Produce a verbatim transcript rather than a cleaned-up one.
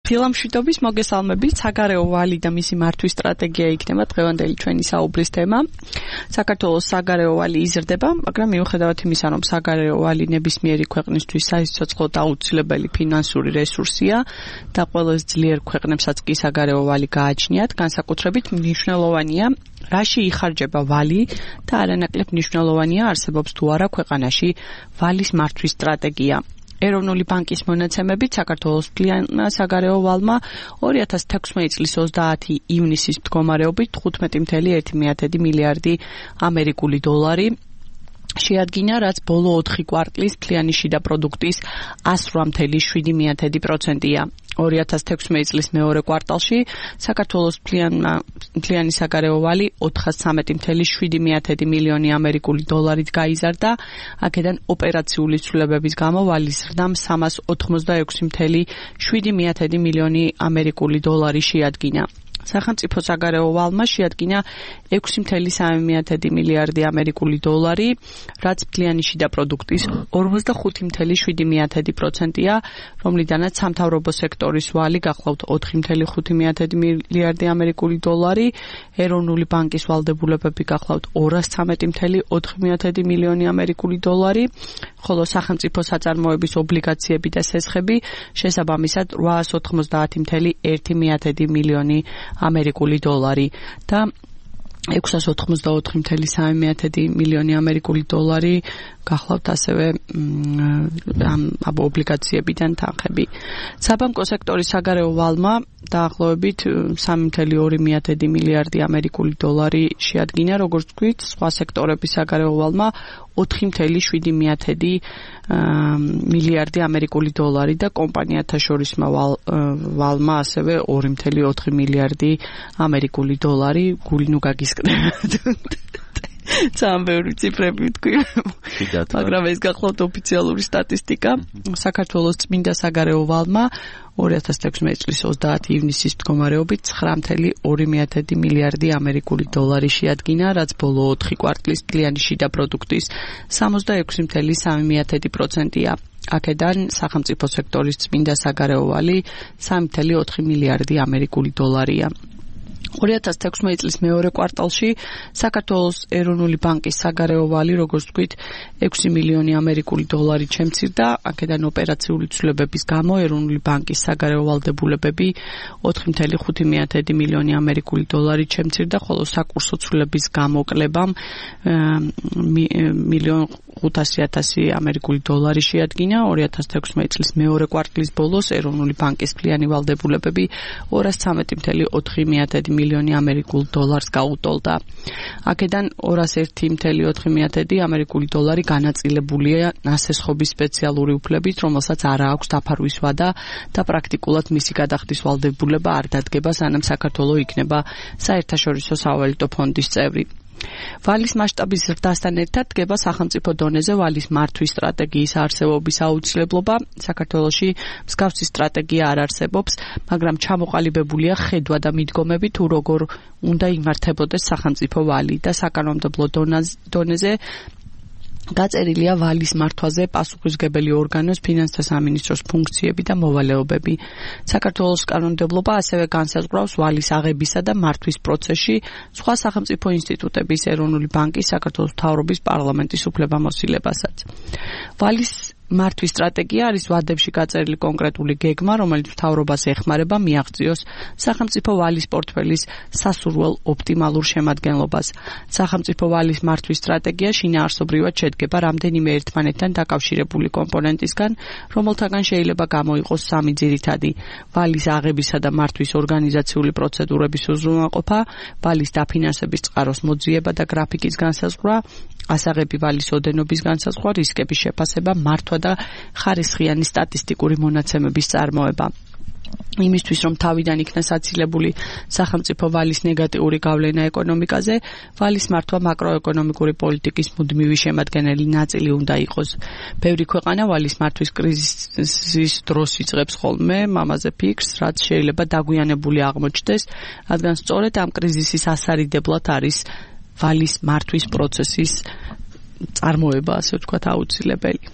ფილმშვიდობის მოგესალმებით, საგარეო ვალი და მისი მართვის სტრატეგია იქნება დღევანდელი ჩვენი საუბრის თემა. საქართველოს საგარეო ვალი იზრდება, მაგრამ მიუხედავად იმისა, რომ საგარეო ვალი ნებისმიერი ქვეყნისთვის საიცოცხლო და აუცილებელი ფინანსური რესურსია და ყველაზე ძლიერ ქვეყნებსაც კი საგარეო ვალი გააჩნიათ, განსაკუთრებით მნიშვნელოვანია, რაში იხარჯება ვალი და არანაკლებ მნიშვნელოვანია არსებობს თუ არა ქვეყანაში ვალის მართვის სტრატეგია. ეროვნული ბანკის მონაცემებით საქართველოს მთლიან საგარეო ვალმა ორი ათას თექვსმეტი წლის ოცდაათი ივნისის მდგომარეობით თხუთმეტი კoma ერთი მილიარდი ამერიკული დოლარი შეადგინა, რაც ბოლო ოთხი კვარტლის მთლიანი შიდა პროდუქტის ასრვამ კoma შვიდი პროცენტია. ორი ათას თექვსმეტი წლის მეორე კვარტალში საქართველოს მთლიანი საგარეო ვალი ოთხას ცამეტი კoma შვიდი მილიონი ამერიკული დოლარით გაიზარდა, აქედან ოპერაციული ცვლილებების გამო ვალის ზრდამ სამას ოთხმოცდაექვსი კoma შვიდი მილიონი ამერიკული დოლარი შეადგინა. სახელმწიფო საგარეო ვალმა შეადგინა ექვსი კoma სამი მილიარდი ამერიკული დოლარი, რაც მთლიანი შიდა პროდუქტის ორმოცდახუთი კoma შვიდი პროცენტია, რომლიდანაც სამთავრობო სექტორის ვალი გახლავთ ოთხი კoma ხუთი მილიარდი ამერიკული დოლარი, ეროვნული ბანკის ვალდებულებები გახლავთ ორას ცამეტი კoma ოთხი მილიონი ამერიკული დოლარი, ხოლო სახელმწიფო საწარმოების ობლიგაციები და სესხები შესაბამისად რვაას ოთხმოცდაათი კoma ერთი მილიონი ამერიკული დოლარი და ექვსას ოთხმოცდაოთხი კoma სამი მილიონი ამერიკული დოლარი გახლავთ ასევე ამ ობლიგაციებიდან თანხები. საბანკო სექტორის საგარეო ვალმა დაახლოებით სამი კoma ორი მილიარდი ამერიკული დოლარი შეადგინა, როგორც ვთქვით, სხვა სექტორების საგარეო ვალმა ოთხი კoma შვიდი მილიარდი ამერიკული დოლარი და კომპანიათა შორისმა ვალმა ასევე ორი კoma ოთხი მილიარდი ამერიკული დოლარი. გული ნუ გაგისკრებათ. ძალიან ბევრი ციფრები ვთქვი, მაგრამ ეს გახლავთ ოფიციალური სტატისტიკა. საქართველოს წმინდა საგარეო ვალმა ორი ათას თექვსმეტი წლის ოცდაათი ივნისის მდგომარეობით ცხრა კoma ორი მილიარდი ამერიკული დოლარი შეადგინა, რაც ბოლო ოთხი კვარტლის მთლიანი შიდა პროდუქტის სამოცდაექვსი კoma სამი პროცენტია. აქედან სახელმწიფო სექტორის წმინდა საგარეო ვალი სამი კoma ოთხი მილიარდი ამერიკული დოლარია. ორი ათას თექვსმეტი წლის მეორე კვარტალში საქართველოს ეროვნული ბანკის საგარეო ვალი, როგორც ვთქვით, ექვსი მილიონი ამერიკული დოლარი შემცირდა, აქედან ოპერაციული ცვლილებების გამო ეროვნული ბანკის საგარეო ვალდებულებები ოთხი კoma ხუთი მილიონი ამერიკული დოლარი შემცირდა, ხოლო საკურსო ცვლილების გამოკლებამ მილიონ ხუთასი ათასი ამერიკული დოლარი შეადგინა. ორი ათას თექვსმეტი წლის მეორე კვარტლის ბოლოს ეროვნული ბანკის მთლიანი ვალდებულებები ორას ცამეტი კoma ოთხი მილიონი ამერიკულ დოლარს გაუტოლდა. აქედან ორას ერთი კoma ოთხი ამერიკული დოლარი განაწილებულია ნასესხობის სპეციალური უფლებით, რომელსაც არა აქვს დაფარვის ვადა და პრაქტიკულად მისი გადახდის ვალდებულება არ დადგება, სანამ საქართველოს იქნება საერთაშორისო სავალუტო ფონდის წევრი. ვალის მასშტაბის ზრდასთან ერთად დგება სახელმწიფო დონეზე ვალის მართვის სტრატეგიის არსებობის აუცილებლობა. საქართველოში მსგავსი სტრატეგია არ არსებობს, მაგრამ ჩამოყალიბებულია ხედვა და მიდგომები თუ როგორ უნდა იმართებოდეს სახელმწიფო ვალი და საკანონმდებლო დონეზე გაწერილია ვალის მართვაზე პასუხისმგებელი ორგანოს ფინანსთა სამინისტროს ფუნქციები და მოვალეობები. საქართველოს კანონმდებლობა ასევე განსაზღვრავს ვალის აღებისა და მართვის პროცესში სხვა სახელმწიფო ინსტიტუტების, ეროვნული ბანკის, საქართველოს მთავრობის, პარლამენტის უფლებამოსილებასაც. ვალის მართვის სტრატეგია არის ვადებში გაწერილი კონკრეტული გეგმა, რომელიც მთავრობას ეხმარება მიაღწიოს სახელმწიფო ვალის პორტფელის სასურველ ოპტიმალურ შემადგენლობას. სახელმწიფო ვალის მართვის სტრატეგია შინაარსობრივად შედგება რამდენიმე ერთმანეთთან დაკავშირებული კომპონენტისგან, რომელთაგან შეიძლება გამოიყოს სამი ძირითადი: ვალის აღებისა და მართვის ორგანიზაციული პროცედურების უზრუნველყოფა, ვალის დაფინანსების წყაროს მოძიება და გრაფიკის განსაზღვრა, ასაღები ვალის ოდენობის განსაზღვრა, რისკების შეფასება, მართვა და ხარისხიანი სტატისტიკური მონაცემების წარმოება. იმისთვის, რომ თავიდან იქნას აცილებული სახელმწიფო ვალის ნეგატიური გავლენა ეკონომიკაზე, ვალის მართვა მაკროეკონომიკური პოლიტიკის მუდმივი შემადგენელი ნაწილი უნდა იყოს. ბევრი ქვეყანა ვალის მართვის კრიზისის დროს იწყებს ხოლმე მამაზე ფიქრს, რაც შეიძლება დაგვიანებული აღმოჩნდეს, რადგან სწორედ ამ კრიზისის ასარიდებლად არის ვალის მართვის პროცესის წარმოება, ასე ვთქვათ, აუცილებელი.